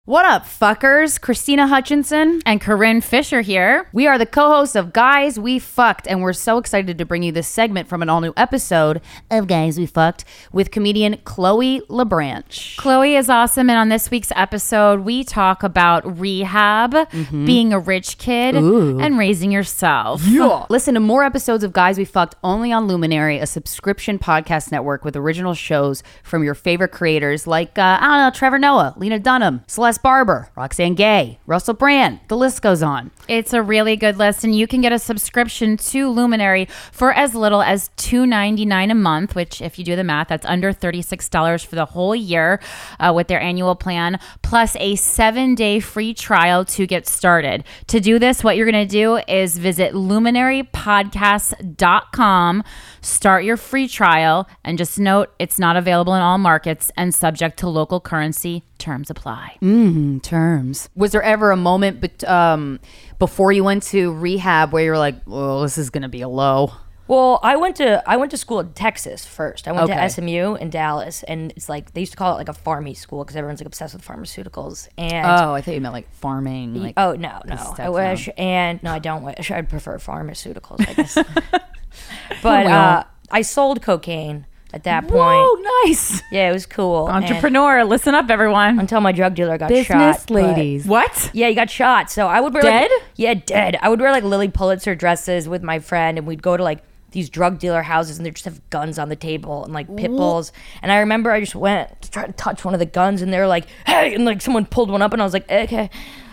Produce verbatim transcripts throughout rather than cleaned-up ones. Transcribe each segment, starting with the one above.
What up, fuckers? Christina Hutchinson and Corinne Fisher here. We are the co-hosts of Guys We Fucked, and we're so excited to bring you this segment from an all-new episode of Guys We Fucked with comedian Chloe LeBranch. Chloe is awesome, and on this week's episode, we talk about rehab, mm-hmm. being a rich kid, Ooh. and raising yourself. Yeah. Listen to more episodes of Guys We Fucked only on Luminary, a subscription podcast network with original shows from your favorite creators like, uh, I don't know, Trevor Noah, Lena Dunham, Celeste Barber, Roxanne Gay, Russell Brand. The list goes on. It's a really good list, and you can get a subscription to Luminary for as little as two dollars and ninety-nine cents a month, which if you do the math, that's under thirty-six dollars for the whole year uh, with their annual plan, plus a seven-day free trial to get started. To do this, what you're going to do is visit luminary podcast dot com, start your free trial, and just note it's not available in all markets and subject to local currency. Terms apply. Mm, terms. Was there ever a moment but, um, before you went to rehab where you were like, well, this is going to be a low? Well, I went to I went to school in Texas first. I went okay. to S M U in Dallas, and it's like they used to call it like a farmy school because everyone's like obsessed with pharmaceuticals. And oh, I thought you meant like farming. Like oh no, no, I wish. Down. And no, I don't wish. I'd prefer pharmaceuticals, I guess. But uh, I sold cocaine at that point. Oh, nice. Yeah, it was cool. Entrepreneur, and listen up, everyone. Until my drug dealer got Business shot. Business ladies. What? Yeah, he got shot. So I would wear dead. Like, yeah, dead. I would wear like Lily Pulitzer dresses with my friend, and we'd go to like these drug dealer houses, and they just have guns on the table and like pit bulls. And I remember I just went to try to touch one of the guns, and they were like, "Hey!" and like someone pulled one up, and I was like, "Okay."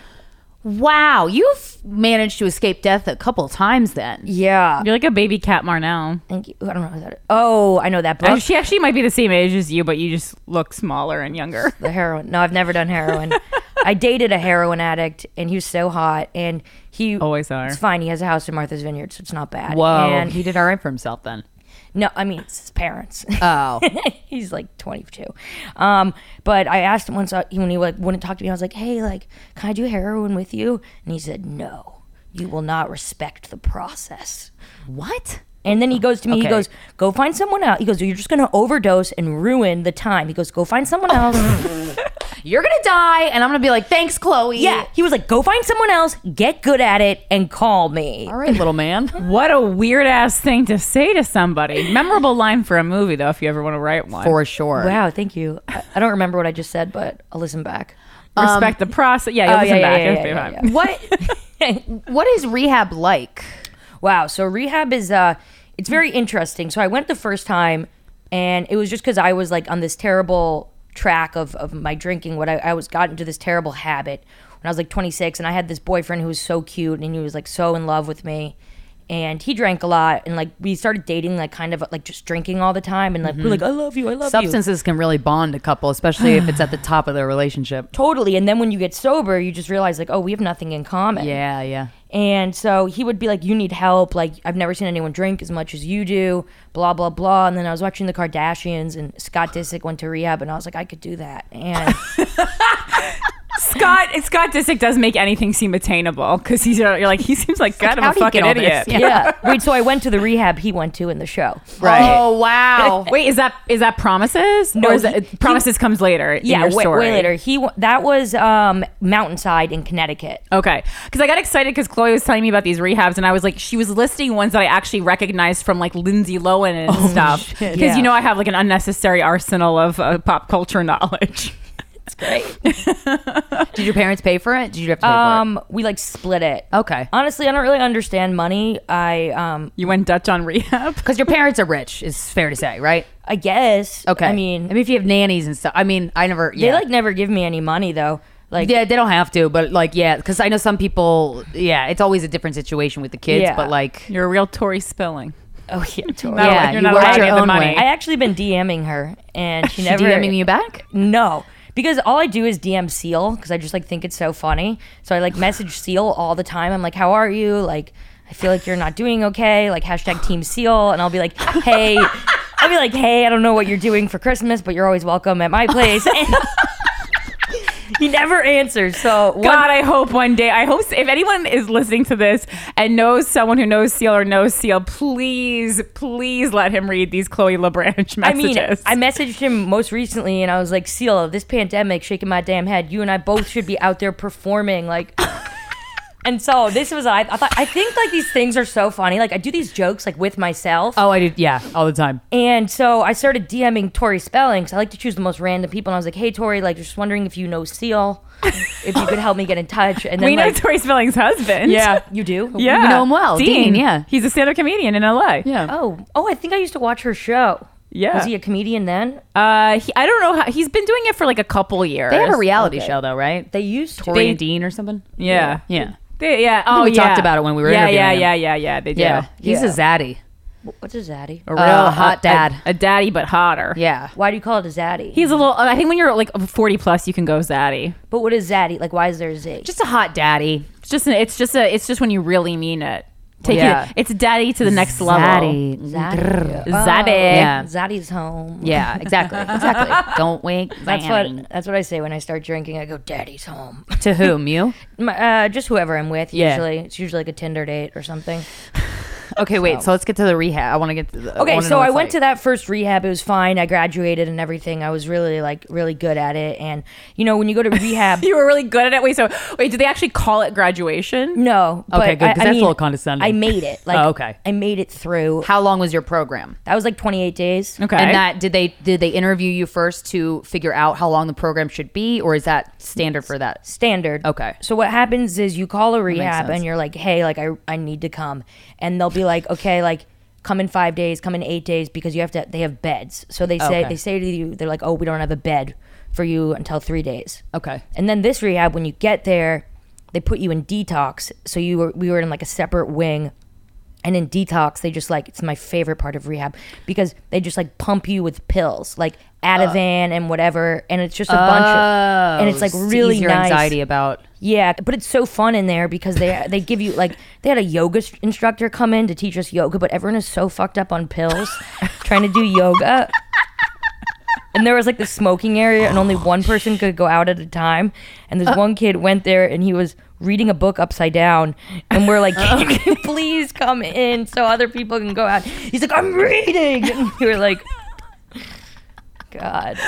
Wow, you've managed to escape death a couple of times then. Yeah. You're like a baby Cat Marnell. Thank you. I don't know who that is. Oh, I know that book. Uh, she actually might be the same age as you, but you just look smaller and younger. The heroin. No, I've never done heroin. I dated a heroin addict, and he was so hot, and he... Always are. It's fine. He has a house in Martha's Vineyard, so it's not bad. Whoa. And he did all right for himself then. No, I mean, it's his parents. Oh. He's like twenty-two. Um, but I asked him once uh, when he like wouldn't talk to me, I was like, hey, like, can I do heroin with you? And he said, no, you will not respect the process. What? And then he goes to me, okay. he goes, go find someone else. He goes, you're just going to overdose and ruin the time. He goes, go find someone else. You're going to die, and I'm going to be like, thanks, Chloe. Yeah. He was like, go find someone else, get good at it, and call me. All right, little man. What a weird-ass thing to say to somebody. Memorable line for a movie, though, if you ever want to write one. For sure. Wow, thank you. I, I don't remember what I just said, but I'll listen back. Respect um, the process. Yeah, you'll oh, listen yeah, back. Yeah, yeah, yeah, yeah, yeah. What, what is rehab like? Wow, so rehab is... uh. It's very interesting. So I went the first time, and it was just because I was like on this terrible track of, of my drinking. What I, I was got into this terrible habit when I was like twenty-six, and I had this boyfriend who was so cute, and he was like so in love with me, and he drank a lot, and like we started dating like kind of like just drinking all the time, and like mm-hmm. we're like, I love you, I love Substances you. Substances can really bond a couple, especially if it's at the top of their relationship. Totally, and then when you get sober, you just realize like, oh, we have nothing in common. Yeah, yeah. And so he would be like, you need help. Like, I've never seen anyone drink as much as you do, blah, blah, blah. And then I was watching the Kardashians, and Scott Disick went to rehab, and I was like, I could do that. And Scott Scott Disick does make anything seem attainable because he's you're like he seems like kind like, of a fucking idiot. Yeah. yeah. Wait, so I went to the rehab he went to in the show. Right. Oh wow. Wait, is that is that Promises? No, or is he, it, Promises he, comes later. In yeah, your way, story. way later. He that was um, Mountainside in Connecticut. Okay, because I got excited because Chloe was telling me about these rehabs, and I was like, she was listing ones that I actually recognized from like Lindsay Lohan and oh, stuff. Because yeah. you know I have like an unnecessary arsenal of uh, pop culture knowledge. It's great. Did your parents pay for it? Did you have to pay um, for it? We like split it. Okay. Honestly, I don't really understand money. I um, you went Dutch on rehab because your parents are rich. Is fair to say, right? I guess. Okay. I mean, I mean, if you have nannies and stuff. I mean, I never. Yeah. They like never give me any money though. Like, yeah, they don't have to, but like, yeah, because I know some people. Yeah, it's always a different situation with the kids, Yeah. but like, you're a real Tori Spelling. Oh yeah, totally. No, yeah, you're you not worked allowed to your get the own money. way. I actually been DMing her, and she never DMing you back. No, because all I do is D M Seal because I just like think it's so funny. So I like message Seal all the time. I'm like, how are you? Like, I feel like you're not doing okay. Like hashtag Team Seal, and I'll be like, hey, I'll be like, hey, I don't know what you're doing for Christmas, but you're always welcome at my place. And he never answers. So one, God, I hope one day. I hope if anyone is listening to this and knows someone who knows Seal or knows Seal, please, please let him read these Chloe LeBranch messages. I mean, I messaged him most recently, and I was like, Seal, this pandemic shaking my damn head. You and I both should be out there performing, like. And so this was I, I thought I think like these things are so funny. Like I do these jokes like with myself. Oh, I did. Yeah, all the time. And so I started DMing Tori Spelling because I like to choose the most random people. And I was like, hey, Tori, like just wondering if you know Seal, if you could help me get in touch. And then we know like, Tori Spelling's husband. Yeah. you do? Yeah. You know him well. Dean, yeah. He's a stand-up comedian in L A. Yeah. Oh, oh, I think I used to watch her show. Yeah. Was he a comedian then? Uh, he, I don't know how he's been doing it for like a couple years. They have a reality Okay. show though, right? They used to. Tori They- and Dean or something. Yeah. Yeah. They, yeah. Oh, we yeah. talked about it when we were yeah, interviewing yeah, him. yeah, yeah, yeah. They do. Yeah. He's Yeah. a zaddy. What's a zaddy? A real Uh, hot dad. A, a daddy, but hotter. Yeah. Why do you call it a zaddy? He's a little. I think when you're like forty plus, you can go zaddy. But what is zaddy? Like, why is there a Z? Just a hot daddy. It's just. It's just a. It's just when you really mean it. Take Yeah. it. It's daddy to the next level. Zaddy. Zaddy. Oh, Zaddy. Yeah. Zaddy's home. Yeah, exactly. Exactly. Don't wink. That's Zaddy. what that's what I say when I start drinking. I go, "Daddy's home." To whom? You? My, uh, just whoever I'm with. Yeah. Usually, it's usually like a Tinder date or something. Okay, wait. So let's get to the rehab. I want to get to the. Okay, so I went to that first rehab. It was fine. I graduated and everything. I was really like really good at it. And you know, when you go to rehab, You were really good at it. Wait. So wait. Did they actually call it graduation? no. But Okay, good, I- 'cause I that's a mean, little condescending. I made it. Like, Oh, okay. I made it through. How long was your program? That was like twenty-eight days. Okay. And that did they did they interview you first to figure out how long the program should be, or is that standard for that? Standard. Okay. So what happens is you call a rehab sense. and you're like, hey, like I, I need to come. And they'll be like, okay, like come in five days, come in eight days because you have to they have beds. So they say Okay. they say to you, they're like, oh, we don't have a bed for you until three days. Okay. And then this rehab, when you get there, they put you in detox. So you were we were in like a separate wing. And in detox, they just like, it's my favorite part of rehab because they just like pump you with pills, like Ativan and whatever. And it's just a bunch of, and it's like Oh, really ease your nice. anxiety about. Yeah, but it's so fun in there because they they give you like they had a yoga s- instructor come in to teach us yoga, but everyone is so fucked up on pills trying to do yoga. And there was like the smoking area, and only one person could go out at a time. And this one kid went there, and he was reading a book upside down. And we're like, "Can you please come in so other people can go out?" He's like, "I'm reading." And we were like, "God."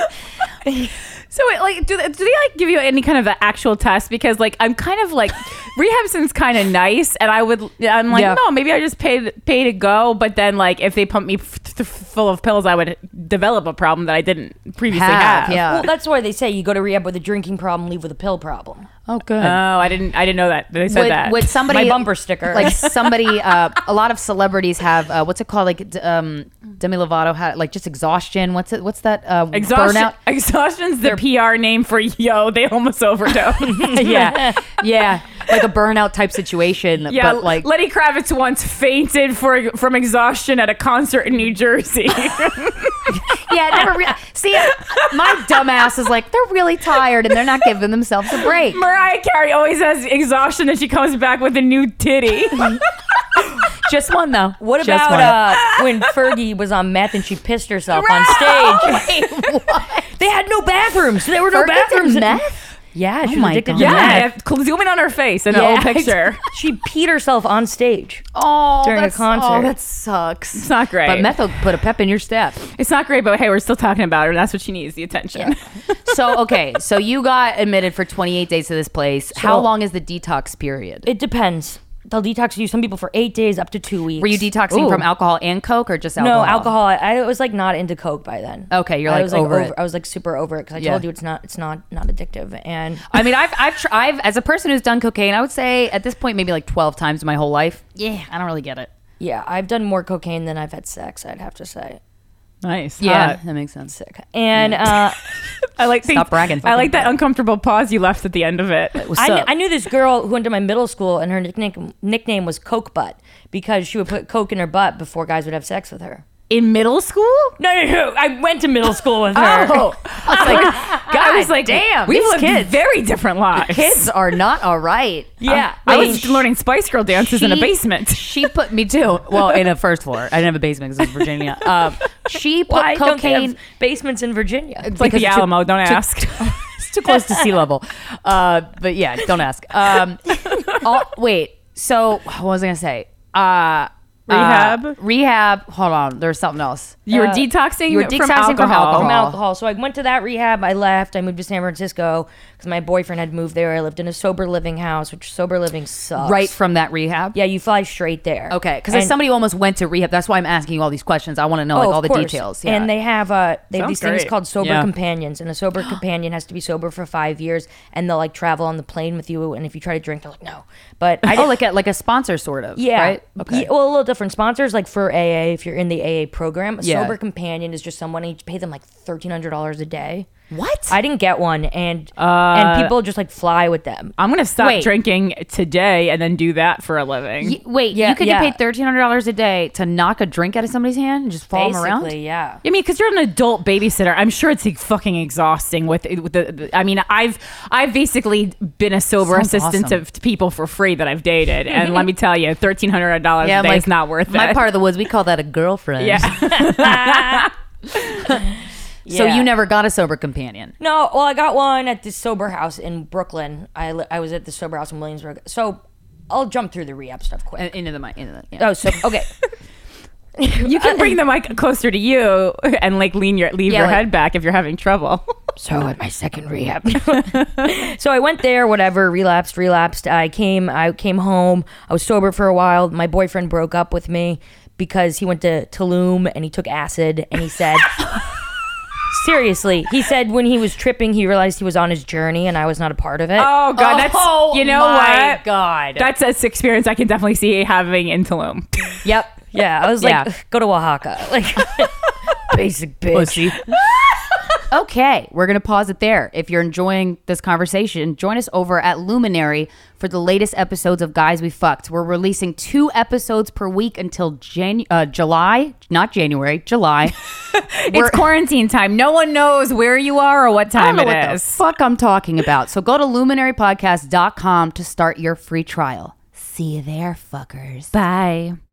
So wait, like, do they, do they like give you any kind of an actual test? Because like, I'm kind of like, rehab seems kind of nice, and I would, I'm like, Yeah. no, maybe I just pay pay to go. But then like, if they pump me f- f- full of pills, I would develop a problem that I didn't previously Have, have. yeah. Well, that's why they say you go to rehab with a drinking problem, leave with a pill problem. Oh, good. Oh, I didn't, I didn't know that. They said would, that. would somebody My bumper sticker. like somebody uh, a lot of celebrities have uh, what's it called, like d- um, Demi Lovato had like just exhaustion, what's it what's that uh, Exhaustion, burnout. exhaustion's the P R name for yo. They almost overdosed. Yeah, yeah, like a burnout type situation. Yeah, but like Lenny Kravitz once fainted for from exhaustion at a concert in New Jersey. yeah, never re- see my dumbass is like they're really tired and they're not giving themselves a break. Mariah Carey always has exhaustion and she comes back with a new titty. Just one though. What Just about one. uh, when Fergie was on meth and she pissed herself on stage? Wait, what? They had no bathrooms. There were no Fergie did bathrooms. in- meth? Yeah, she Oh was my addicted God. to Yeah, meth. yeah, zoom in on her face in an Yeah. old picture. She peed herself on stage. Oh, During a that's, concert. Oh, that sucks. It's not great. But meth will put a pep in your step. It's not great, but hey, we're still talking about her, and that's what she needs, the attention. So okay, so you got admitted for twenty-eight days to this place. How long is the detox period? It depends. They'll detox you. Some people for eight days, up to two weeks. Were you detoxing Ooh. from alcohol and coke, or just alcohol? No, alcohol. I, I was like not into coke by then. Okay, you're I like was like over it. I was like super over it because I Yeah. told you it's not it's not not addictive. And I mean, I've I've, tr- I've as a person who's done cocaine, I would say at this point maybe like twelve times in my whole life. Yeah, I don't really get it. yeah, I've done more cocaine than I've had sex. I'd have to say. Nice. Yeah, Hot. that makes sense. Sick. And uh, I like Stop bragging. I like that uncomfortable pause you left at the end of it. What's I, kn- up? I knew this girl who went to my middle school, and her nickname nickname was Coke Butt because she would put coke in her butt before guys would have sex with her. In middle school? No, no, no. I went to middle school with her. Oh, I was like, God I was like, damn, we've these lived kids. very different lives. Kids are not all right. Yeah. I Wait, was learning Spice Girl dances in a she- basement. She put me too. Well, in a first floor. I didn't have a basement because it was Virginia. Um, she put Why don't they cocaine. have basements in Virginia? It's like because the to- Alamo. Don't to- ask. It's too close to sea level. Uh, but yeah, don't ask. Um, all, wait. So what was I gonna say? Uh, Rehab? Uh, rehab. Hold on. There's something else. You were Uh, detoxing, you were from, detoxing alcohol. from alcohol. From alcohol. So I went to that rehab. I left. I moved to San Francisco because my boyfriend had moved there. I lived in a sober living house, which sober living sucks. Right from that rehab. Yeah, you fly straight there. Okay, because as And- somebody who almost went to rehab, that's why I'm asking you all these questions. I want to know like Oh, all of the course. details. Yeah. And they have uh they have Sounds these things great. called sober Yeah. companions, and a sober companion has to be sober for five years, and they'll like travel on the plane with you. And if you try to drink, they're like, no. But I oh, didn't, like a like a sponsor sort of. yeah, Right. Okay. Yeah, well, a little different sponsors. Like for A A, if you're in the A A program, a Yeah. sober companion is just someone, and you pay them like thirteen hundred dollars a day. What? I didn't get one, and Uh, and people just like fly with them. I'm gonna stop Wait. drinking today and then do that for a living. Y- wait, Yeah, you could yeah. get paid thirteen hundred dollars a day to knock a drink out of somebody's hand and just follow them around. Basically, yeah. I mean, because you're an adult babysitter, I'm sure it's like, fucking exhausting. With, with the, the, I mean, I've I've basically been a sober Sounds assistant awesome. to, to people for free that I've dated, and let me tell you, thirteen hundred dollars a day is not worth my it. part of the woods, we call that a girlfriend. yeah, So Yeah. you never got a sober companion. No, well, I got one at this sober house in Brooklyn. I li- I was at the sober house in Williamsburg. So I'll jump through the rehab stuff quick. Uh, Into the mic. Into the. Yeah. Oh, so okay. you can bring the mic closer to you and like lean your leave Yeah, your like- head back if you're having trouble. So at my second rehab. So I went there, whatever, relapsed, relapsed. I came, I came home. I was sober for a while. My boyfriend broke up with me because he went to Tulum and he took acid, and he said, seriously, he said when he was tripping, he realized he was on his journey and I was not a part of it. Oh god, that's Oh, you know my what? God. That's an experience I can definitely see having in Tulum. Yep. Yeah, I was like, Yeah. go to Oaxaca. Like, basic bitch. Okay, we're going to pause it there. If you're enjoying this conversation, join us over at Luminary for the latest episodes of Guys We Fucked. We're releasing two episodes per week until Jan- uh, July, not January, July. It's quarantine time. No one knows where you are or what I don't time know it what is. the fuck I'm talking about. So go to luminary podcast dot com to start your free trial. See you there, fuckers. Bye.